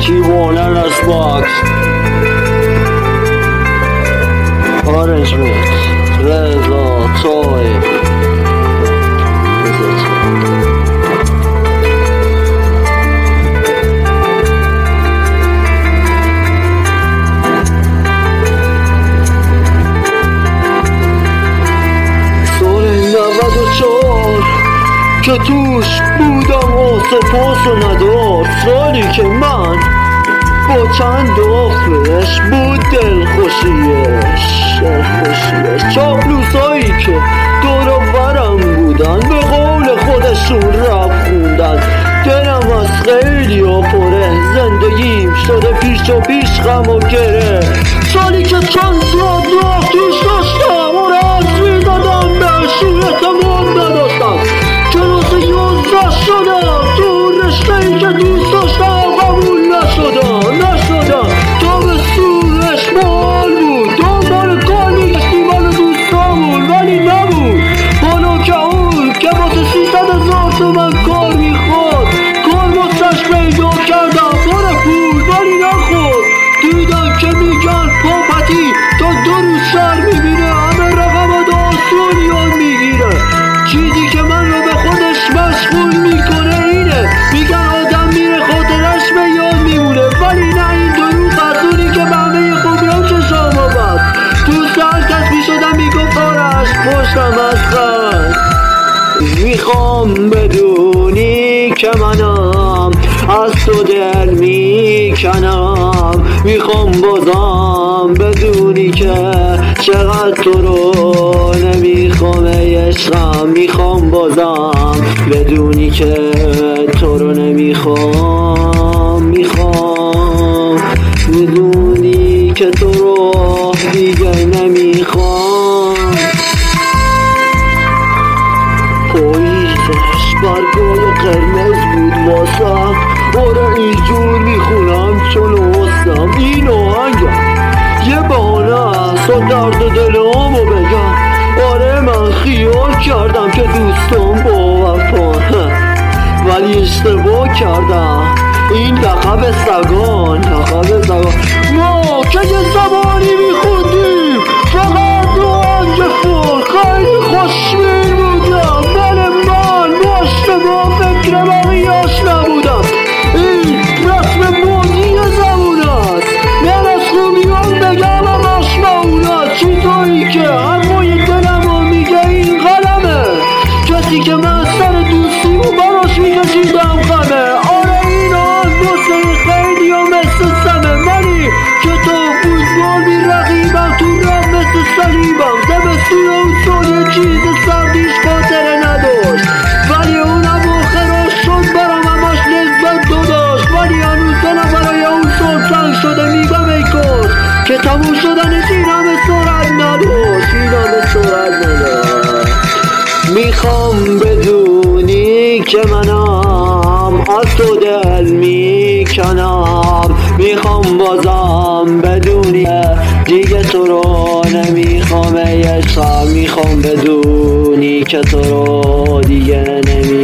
Keep on in this box. Orange mix, Reza, Toy. سال 94 که توش بودم آسه و ندار، سالی که من با چند آفش بود دلخوشیش چاپلوسایی که دور و برم بودن به قول خودشون رپ خوندن. دلم از خیلی ها پره، زندگیم شده پیش و پیش غم و گره. سالی که چند ساعت رفت توش داشتم و رز میدادم بهشون اعتماد نداشتم. کلاس 11 شدم تو رشته ای که دوست داشتم قبول نشدم. تابستونش مال بود، دنبال کار میگشتیم مال دوستامون ولی نبود. حالا که اون که واسه 300,000 تومن کار میخواد، کار واسش پیدا کردم پر پول ولی نخورد. دیدم که میگن پاپتی تا 2 روز شهر میبینه، همه رقمات آسون یاد میگیره. چیزی که من رو به خودش مشغول میکنه اینه، میگن آدم میره خاطرش به یاد میمونه، ولی نه این دروغ ازونی که به همه خوبیان چشام آورد. دوست هر کس میشدم میگفت آرش پشتم از خند. میخوام بدونی که منم از تو دل میکنم، میخوام بازم بدونی که چقدر تو رو نمیخوام ای عشقم. میخوام بازم بدونی که تو رو نمیخوام، میخوام بدونی که تو رو دیگه نمیخوام. پاییزش برگای قرمز بود واسم، آره اینجور میخونم چون واسم. این آهنگم یه بهانه است تا درد دلمو بگم. آره من خیال کردم که دوستم با وفا، ولی اشتباه کردم. این لقب سگان ما که یه زبانی میخوندیم فقط دو آنگ فول، خیلی خوشبین بودم. من با اشتباه فکر بقیه‌اش نبودم. این رسم موزی زبون است، من از خوبیان بگم همش معونه. چیزایی که همای دلمو میگه این قلمه، کسی که من سر دوستیمو براش میکشیدم غمه. آره این آن دوسته خیلی ها مثل سمه، منی که تا فوتبال میرقیبم تو راه مثل سلیبم. زمستون اون سال یه چیز سردیش خاطره نداشت، ولی اون اواخراش شد برام همش لذت داشت. ولی هنوز دلم برای اون سال تنگ شده، میگم ای کاش که تموم شدنش این همه سرعت نداشت. میخوام بدونی که منم از تو دل میکنم، میخوام بازم بدونی دیگه تو رو نمیخوام ای عشقم. میخوام بدونی که تو رو دیگه نمیخوام.